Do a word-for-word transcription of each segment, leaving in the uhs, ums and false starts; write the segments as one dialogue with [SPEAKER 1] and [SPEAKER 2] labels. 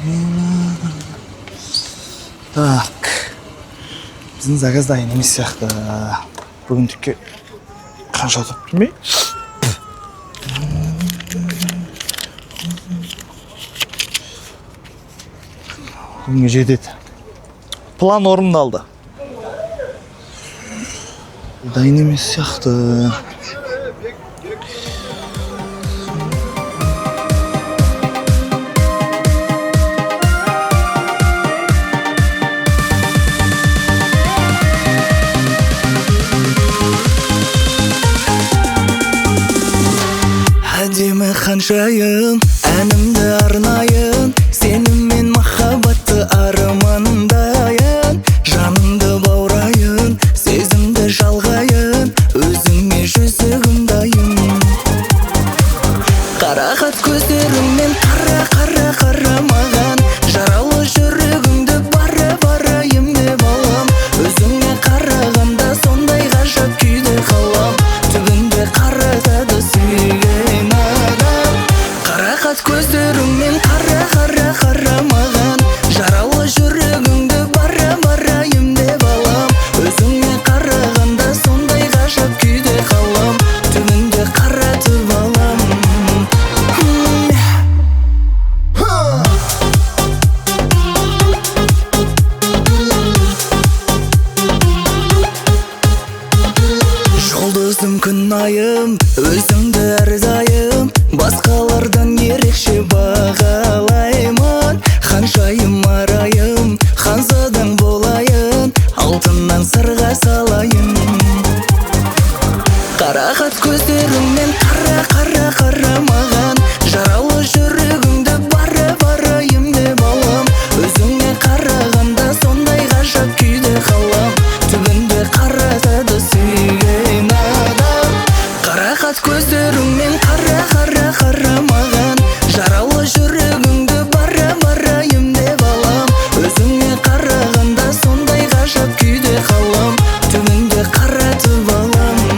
[SPEAKER 1] Так. Біздің заказ дайын емес сияқты. Бүгіндікке қанша отыр білмей. Бүгінге жетеді. План орындалды. Дайын емес сияқты.
[SPEAKER 2] Әдемі ханшайым, әнімді арнайын, сеніммен махаббатты армандайын, жанымды баурайын, сезімді жалғайын, өзіңе жүзігім дайын. Қарақат көздеріңмен қара қара қара маған, жаралы жүрегіңді бара бара емдеп алам, өзіңе қарағанда сондай ғажап күйде қалам, түбінде қаратады сүйген адам. Қарақат көздеріңмен қара қара қара маған, жаралы жүрегіңді бара бара емдеп алам, өзіңе қарағанда сондай ғажап күйде қалам, түбінде қаратып алам. Жұлдызым күн айым, өзіңді әрдайым басқалардан ерекше бағалаймын. Ханшайым арайым, ханзадаң болайын, алтыннан сырға салайын. Қарақат көздеріңмен қара қара қара маған, жаралы жүрегіңді бара бара емдеп алам, өзіңе қарағанда сондай ғажап күйде қалам, түбінде қаратады сүйген адам. Қарақат көздеріңмен қара қара қара маған, жаралы жүрегіңді бара бара емдеп алам, өзіңе қарағанда сондай ғажап күйде қалам, түбінде қаратып алам.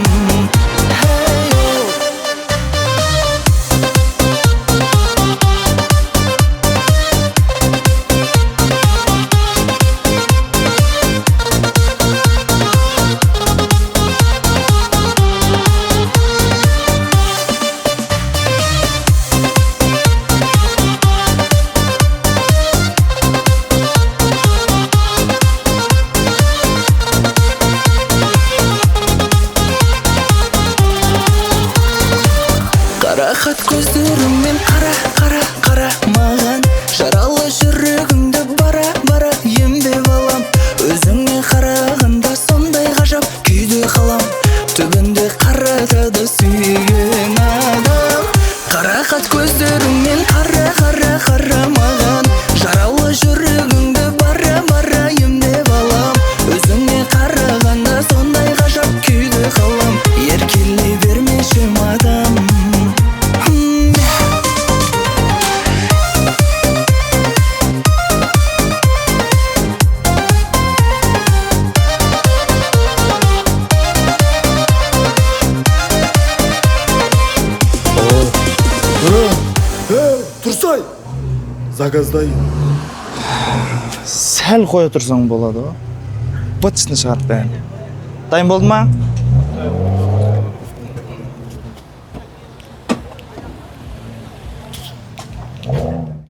[SPEAKER 2] Қарақат көздеріңмен қара қара қара маған, жаралы жүрегіңді бара бара емдеп алам, өзіңе қарағанда сондай ғажап күйде қалам, түбінде қаратады сүйген адам. Қарақат көздеріңмен қара қара қара маған, жаралы жүрегіңді бара бара емдеп алам, өзіңе қарағанда сондай ғажап күйде қалам, еркелей бермеші мадам.
[SPEAKER 1] Тұрсай! Заказ дайын. Сәл қоя тұрсаң болады ғой. Бытысына шығарып бәрін. Дайын болды ма?